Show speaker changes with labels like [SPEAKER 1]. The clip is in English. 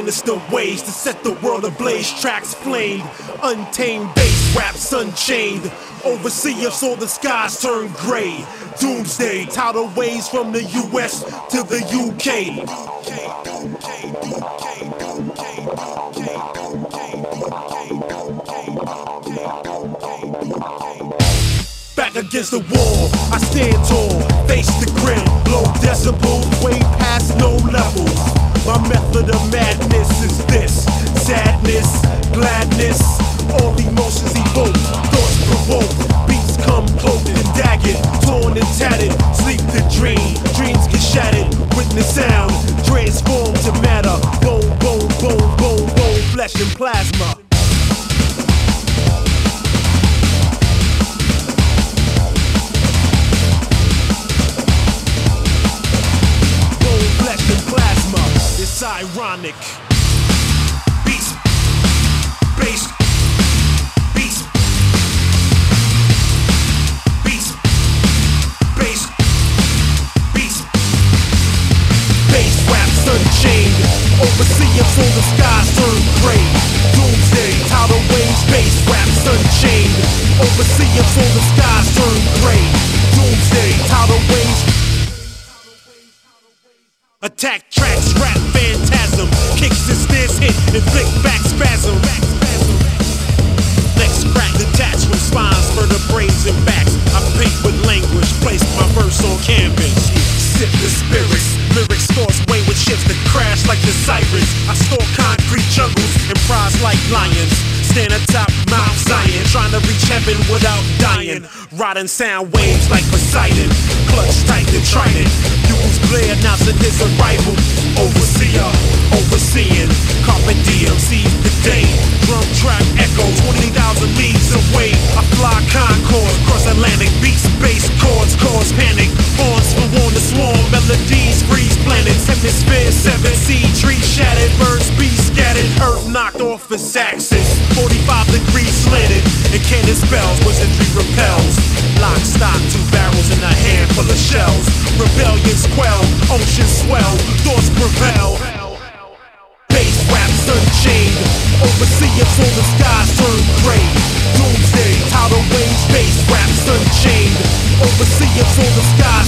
[SPEAKER 1] sinister ways to set the world ablaze. Tracks flamed, untamed bass raps unchained. Overseer saw the skies turn gray. Doomsday, tidal waves from the US to the UK. Back against the wall, I stand tall, face the grim. Low decibels, way past no levels. My method of madness is this: sadness, gladness, all emotions evoke, thoughts provoke. Beats come cloaked and daggered, torn and tattered. Sleep to dream, dreams get shattered. Witness sound, transform to matter. Bone, bone, bone, bone, bone, flesh and plasma. It's ironic. Beast, bass, beast, beast, bass, beast. Bass raps unchained. Overseeing so the skies turn gray. Doomsday, tidal waves, bass raps unchained. Overseeing so the skies turn gray. Doomsday, tidal waves. Attack tracks, rap phantasm. Kicks and snares hit, inflict back spasm. Legs crack, detached from spines, vertebrae and backs. I paint with language, place my verse on canvas. Sip the spirits, lyrics source way with ships that crash like the sirens. I store concrete jungles and prize like lions. Stand atop Mount Zion, trying to reach heaven without dying. Riding sound waves like Poseidon, clutch tight and trident. Pupils glare, announcing his arrival. Overseer, overseeing, carpe diem, seize the day. Drum track echo, 20,000 leagues away. I fly Concorde, cross Atlantic, beats, bass chords, cause panic. Horns for warn the swarm, melodies freeze planets. Hemisphere, 7 sea trees shattered, birds be scattered. Earth knocked off its axis, 45 degrees slanted. And cannon spells, wizardry repels. Lock, stock, 2 barrels in a handful of shells. Rebellions quell, oceans swell, thoughts prevail. Bass raps unchained, overseeing so the skies turn gray. Doomsday, tidal waves, bass raps unchained, overseeing so the skies